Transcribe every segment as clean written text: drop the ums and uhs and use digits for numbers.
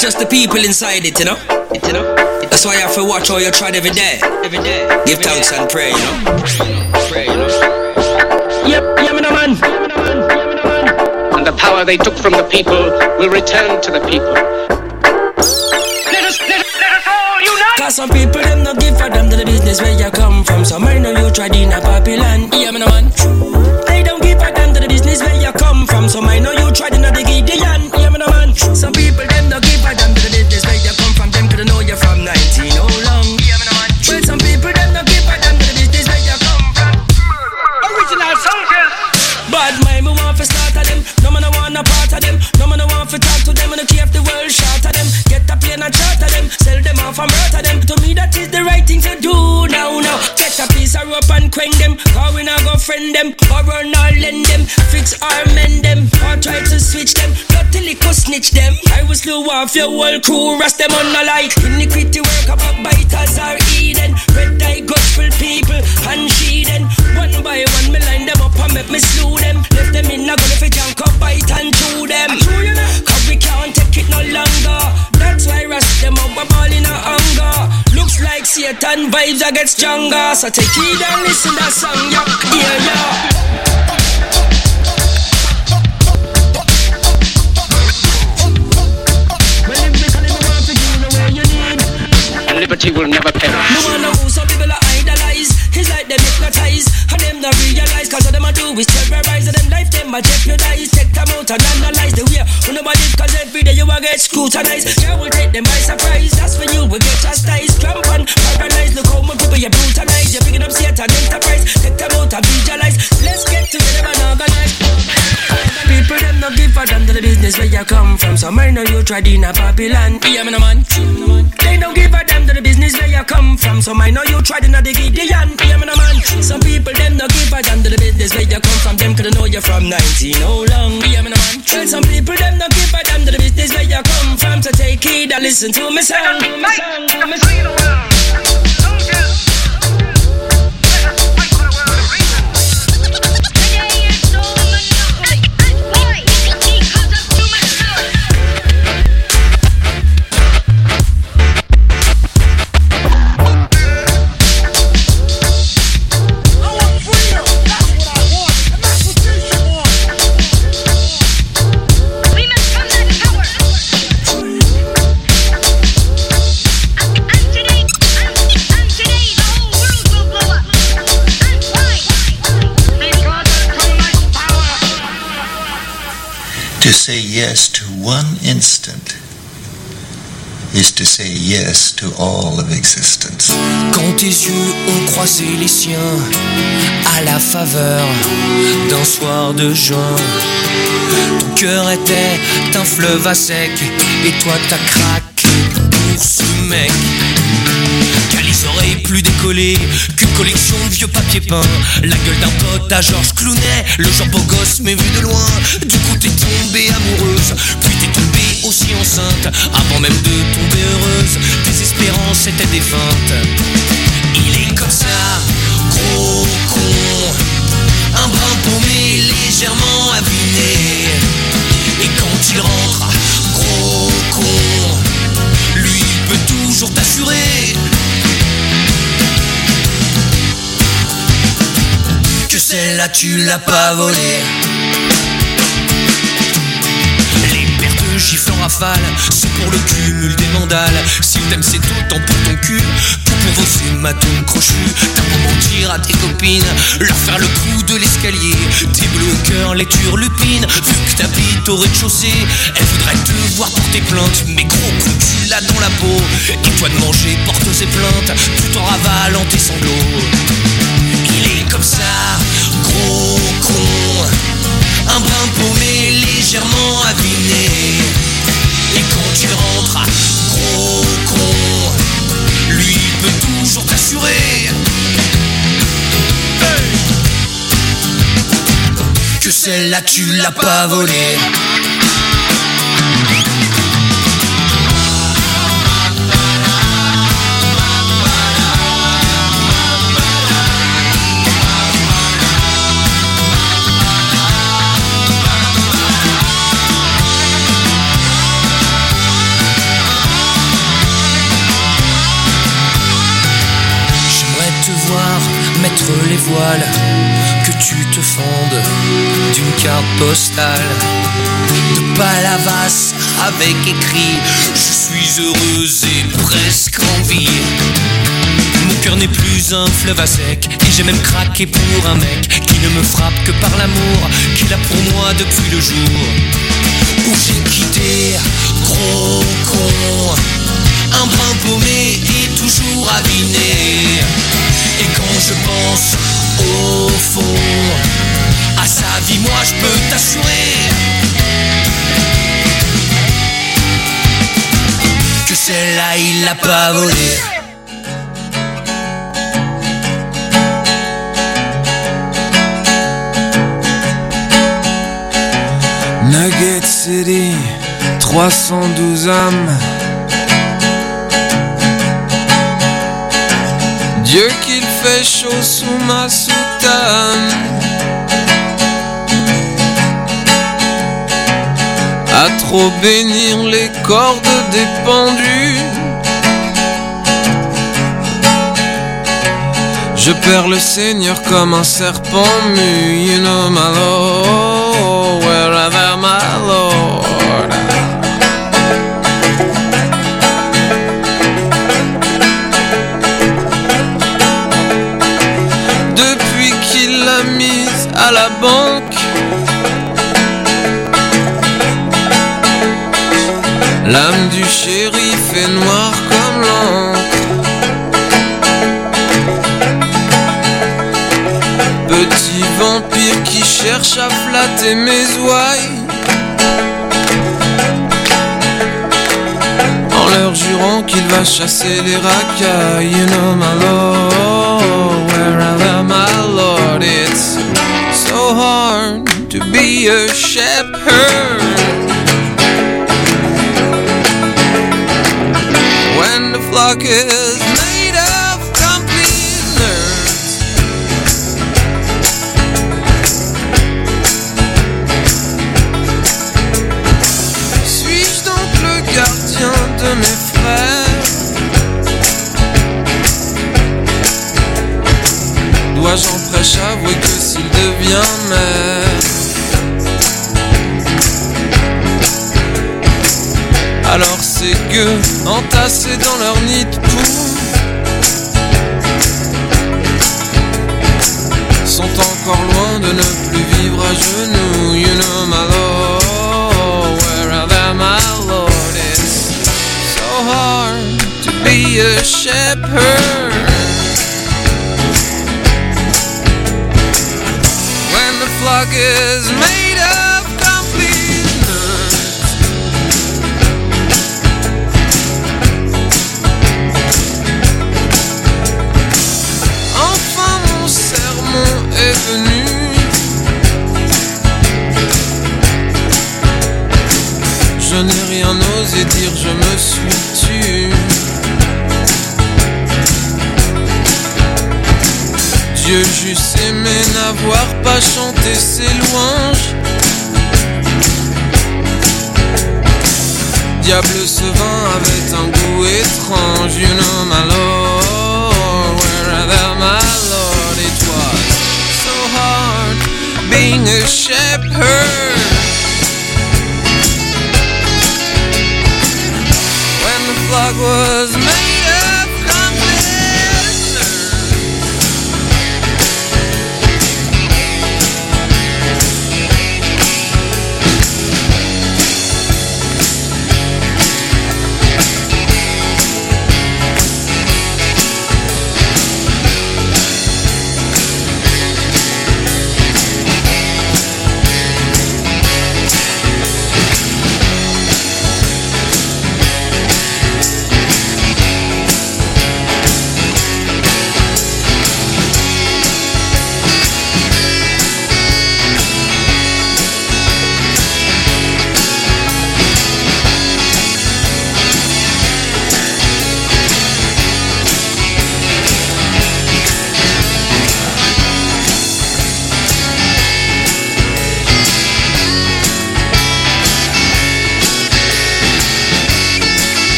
just the people inside it, you know. That's why I have to watch how you try every day. Give thanks and pray, you know. Yep, man. And the power they took from the people will return to the people. Let us all unite. Cause some people them no give for them to the business where you come from. Some I know you tried in a Babylon. Yeah, man. They don't give for them to the business where you come from. Some I know you tried in a Gideon. Yeah, man. Some people them no give for them to the business where you come from. Them could know you from 19 how long. Yeah, man. Well, some people them no give for them to the business where you come from. Original soldiers. Bad mind, me want to start of them. No man I want a part of them. No man I want to talk to them. And I keep the world short of them. Get a plane and charter them. Sell them off and murder them. To me that is the right thing to do now. Get a piece of rope and quang them. Or we not go friend them. Or run or lend them. Fix or mend them. Or try to switch them. Not till it could snitch them. I will slew off your whole crew. Rust them on the light. Iniquity work about biters or Eden. Red eye gospel people and she then. One by one me line them up and make me slew them. Left them in a gun if it junk up, bite and chew them. Cause we can't take it no longer. That's why rust them up, we're all in a hunger. Looks like Satan vibes I get stronger. So take it and listen to that song, yeah. Well, if we want to give the way you need, Liberty will never perish. no one know who some people are idolize. It's like them hypnotize. And them not realize. Cause all them a do is terrorize. And them life them a jeopardize. Take them out and analyze the way who nobody. Cause every day you will get scrutinized. You will take them by surprise. That's when you will get chastised. Cramp and paralyzed. Look how many people you brutalize. You're picking up Satan enterprise. Take them out and visualize. Let's get together and organize. People them no give for them to the business where you come from. Some I know you tried in a Babylon. Yeah, man. They don't give for them to the business where you come from. Some I know you tried in a Gideon. Yeah, man. Some people them no give for them to the business where you come from. Them could know you from 19 how long. Yeah, man. Well, some people them no give for them to the business where you come from. So take heed and listen to me song. To say yes to one instant is to say yes to all of existence. Quand tes yeux ont croisé les siens à la faveur d'un soir de juin, ton cœur était un fleuve à sec et toi t'as craqué pour ce mec. Qu'à les oreilles plus décollées qu'une collection de vieux papiers peints, la gueule d'un pote à Georges Clooney, le genre beau gosse mais vu de loin. Du coup t'es tombée amoureuse, puis t'es tombée aussi enceinte, avant même de tomber heureuse. Tes espérances étaient défuntes. Il est comme ça, gros con, un brin paumé légèrement aviné. Et quand il rentre, gros con, lui peut toujours t'assurer que celle-là tu l'as pas volée. Les pertes gifles en rafale, c'est pour le cumul des mandales. S'il t'aime c'est autant pour ton cul que pour vos hématomes crochus. T'as beau mentir à tes copines, leur faire le coup de l'escalier, tes bleus au cœur les turlupines. Vu que t'habites au rez-de-chaussée, elle voudrait te voir porter plainte, mais gros coup tu l'as dans la peau. Et toi de manger porte ses plaintes, tout en ravalant tes sanglots. Il est comme ça, gros con, un brin paumé légèrement aviné. Et quand tu rentres, gros con, lui peut toujours t'assurer que celle-là tu l'as pas volée. mettre les voiles, que tu te fondes d'une carte postale de Palavas avec écrit « Je suis heureuse et presque en vie ». Mon cœur n'est plus un fleuve à sec et j'ai même craqué pour un mec qui ne me frappe que par l'amour qu'il a pour moi depuis le jour où j'ai quitté gros con, un brin paumé et toujours aviné. Et quand je pense au fond à sa vie, moi je peux t'assurer que celle-là il l'a pas volée. Nugget City, 312 âmes. Dieu qu'il fait chaud sous ma soutane. À trop bénir les cordes des pendus, je perds le Seigneur comme un serpent mu. You know my Lord, wherever my Lord. Depuis qu'il l'a mise à la banque, l'âme du shérif est noire comme l'encre. Petit vampire qui cherche à flatter mes ouailles, en leur jurant qu'il va chasser les racailles. You know my Lord, wherever my Lord. It's so hard to be a shepherd when the flock is made of complete nerds. Suis-je donc le gardien de mes frères? Dois-je en prêche avouer que s'il devient maire, alors ces gueux entassés dans leur nid de poux sont encore loin de ne plus vivre à genoux. You know my Lord, wherever my Lord. It's so hard to be a shepherd when the flock is made of complete nerds. Enfin mon sermon est venu. Je n'ai rien osé dire, je me suis tu. Dieu j'eusse aimé n'avoir pas chanté ses louanges. Diable, ce vin avait un goût étrange. You know my Lord, wherever my Lord. It was so hard being a shepherd when the flock was made of complete nerds.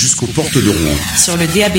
jusqu'aux portes de Rouen. Sur le DAB+.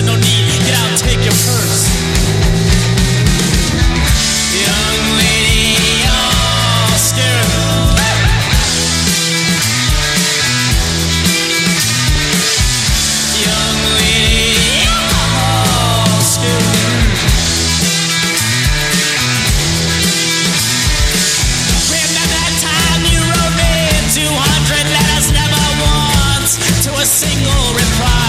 good, no need. Get out, take your purse. Young lady, all scared. Young lady, all scared. Remember that time you wrote me 200 letters, never once to a single reply.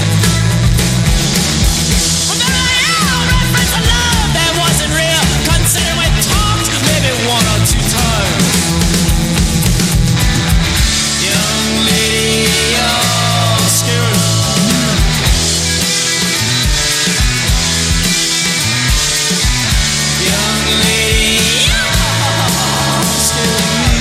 Well, there I am, reference to love that wasn't real. Consider we talked maybe one or two times. Young lady, all scared. Young lady, all scared.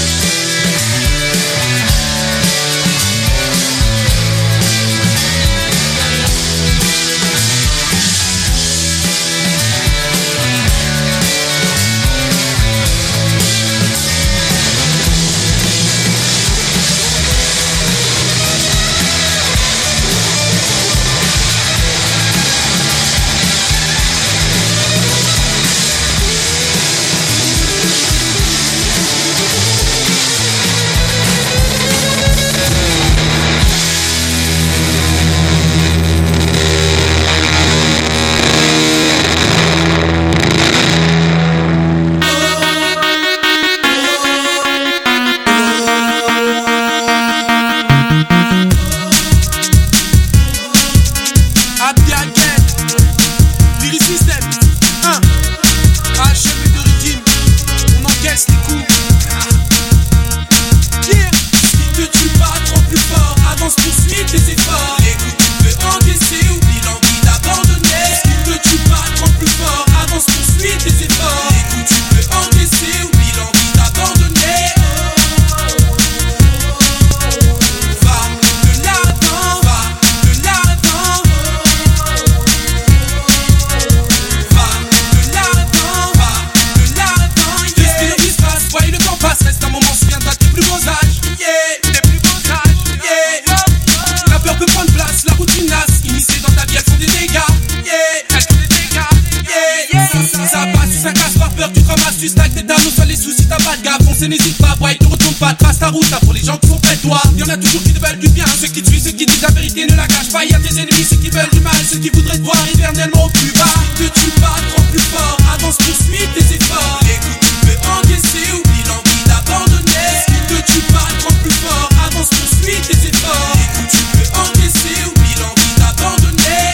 N'hésite pas, boy, ne retourne pas, trace ta route, là pour les gens qui sont près de toi. Y'en a toujours qui te veulent du bien, ceux qui te suivent, ceux qui disent la vérité, ne la cachent pas. Y'a tes ennemis, ceux qui veulent du mal, ceux qui voudraient te voir éternellement au plus bas. Ne te tue pas, trop plus fort, avance, poursuis tes efforts. Écoute, tu peux encaisser, oublie l'envie d'abandonner. Ne te tue pas, trop plus fort, avance, poursuis tes efforts. Écoute, tu peux encaisser, oublie l'envie d'abandonner.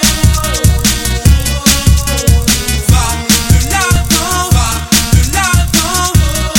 Va de l'avant, va de l'avant.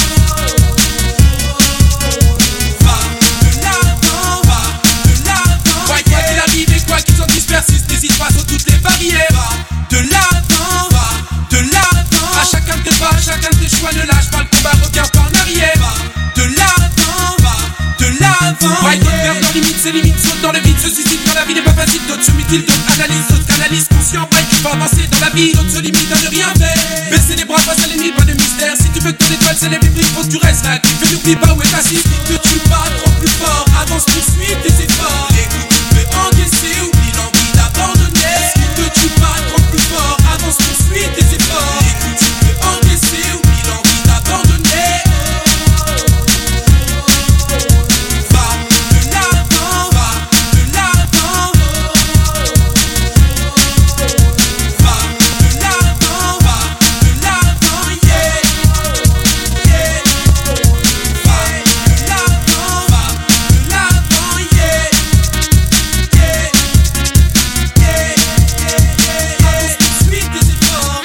N'hésite pas sur toutes les barrières. De l'avant, de l'avant. À chacun de tes pas, chacun de tes choix. Ne lâche pas le combat, regarde pas en arrière. De l'avant, de l'avant. Ouais, d'autres perdent leurs limites, ses limites sautent dans le vide. Se suicident quand la vie n'est pas facile. D'autres se mutilent, d'autres analysent, d'autres canalisent. Conscient, ouais, tu peux avancer dans la vie. D'autres se limitent à ne rien faire. Baisser les bras face à l'ennemi, pas de mystère. Si tu veux que ton étoile s'élève, il faut que tu restes là. Mais n'oublie pas où est ta cible. Ne te tue pas, trop plus fort. Avance, poursuis tes efforts. Écoute, tu peux encaisser, oublie l'envie d'abandonner. Ne te tue pas, trop plus fort. Avance, poursuis tes efforts. Écoute, tu peux encaisser, oublie l'envie d'abandonner. Va de l'avant, va de l'avant. Va de l'avant, va de l'avant, yeah, yeah. Va de l'avant, va de l'avant, yeah, yeah, yeah, yeah. Avance, poursuis tes efforts.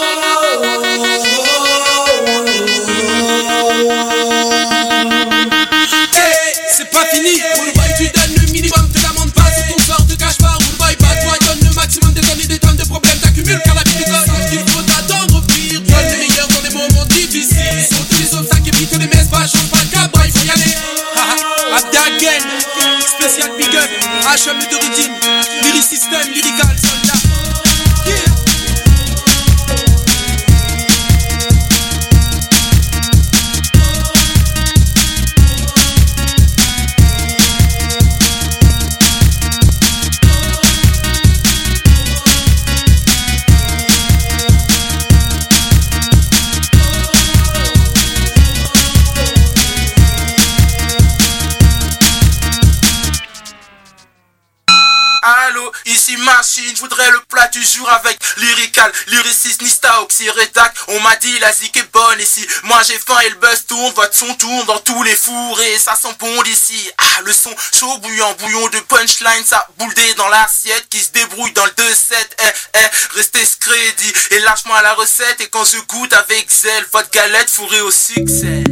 Hey, c'est pas fini. Roule boy, tu donnes le minimum, te lamente pas sur ton sort, te cache pas. Roule boy, pas toi, donne le maximum des tonnes de problèmes t'accumules car la vie te donne qu'il faut t'attendre au pire. Donne le meilleur dans les moments difficiles. Saute les obstacles, évite les messes, pas change pas de cap, il faut y aller. Abda again, spécial big up, HM de rythme, lyric system, lyrical soldat. Yeah. Allô, ici Machine, je voudrais le plat du jour avec lyrical, lyriciste, nista, oxy, rédac. On m'a dit la zik est bonne ici. Moi j'ai faim et le buzz tourne, votre son tourne dans tous les fours et ça sent bon d'ici. Ah, le son chaud bouillant, bouillon de punchline, ça bouledé dans l'assiette qui se débrouille dans le 2-7. Restez ce crédit et lâche-moi la recette et quand je goûte avec zèle, votre galette fourrée au succès.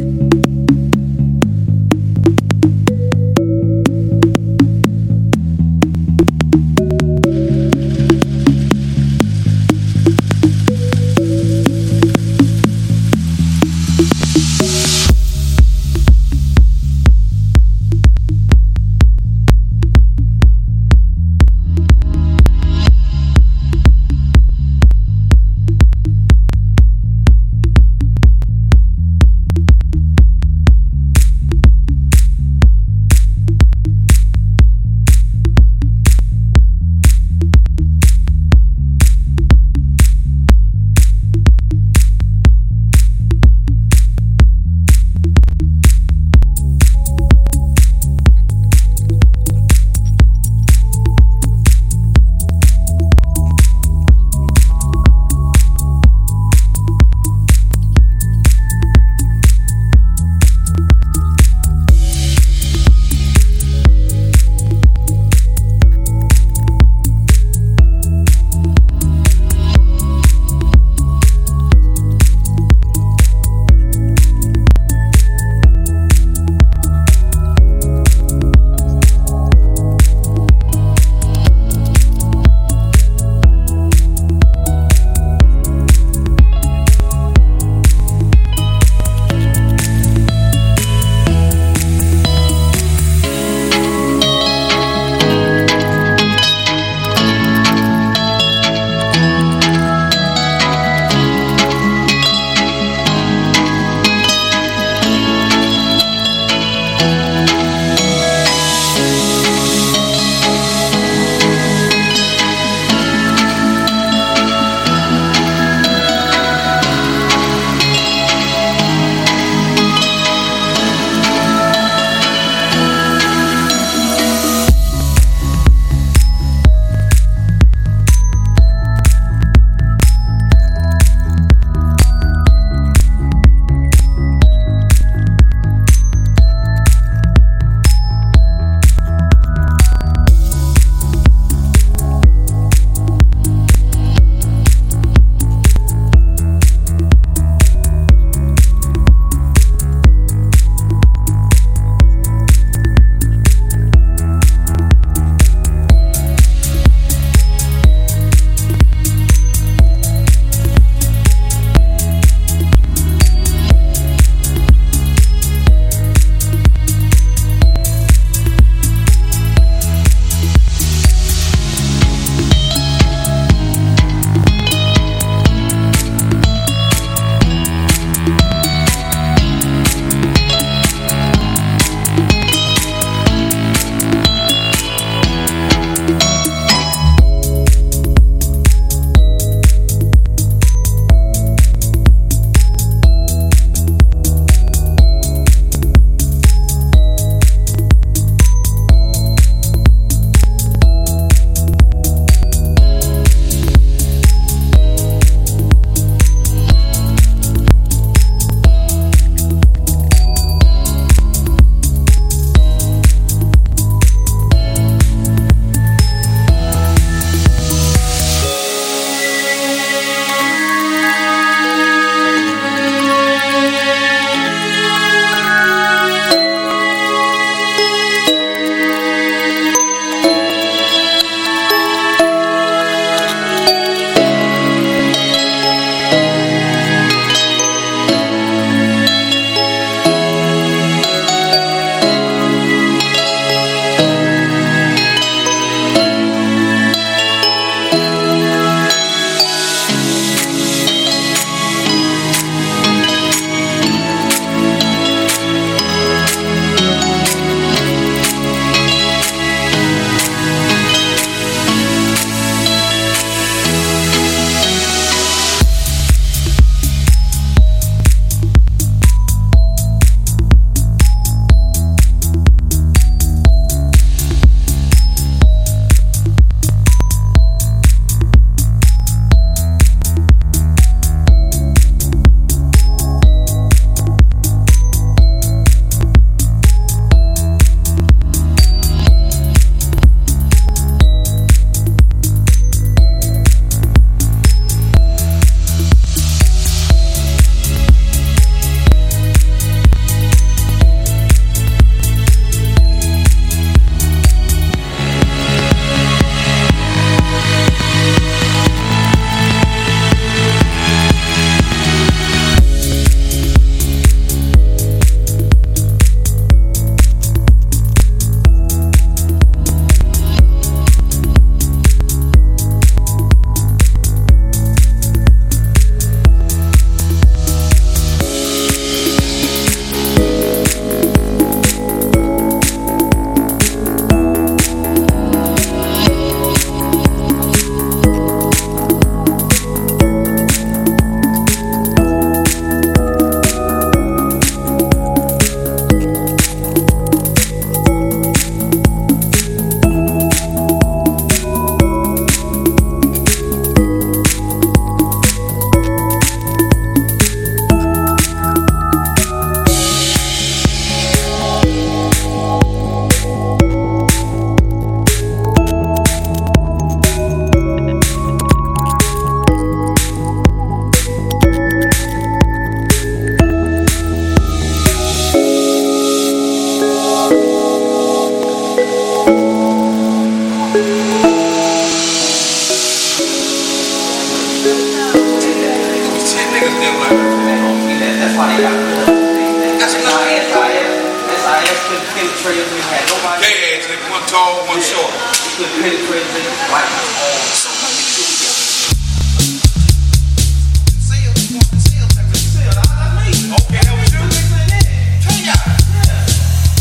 That's why they got that's why SIS couldn't penetrate if we had nobody. Yeah, it's like one tall, one short. We couldn't penetrate if like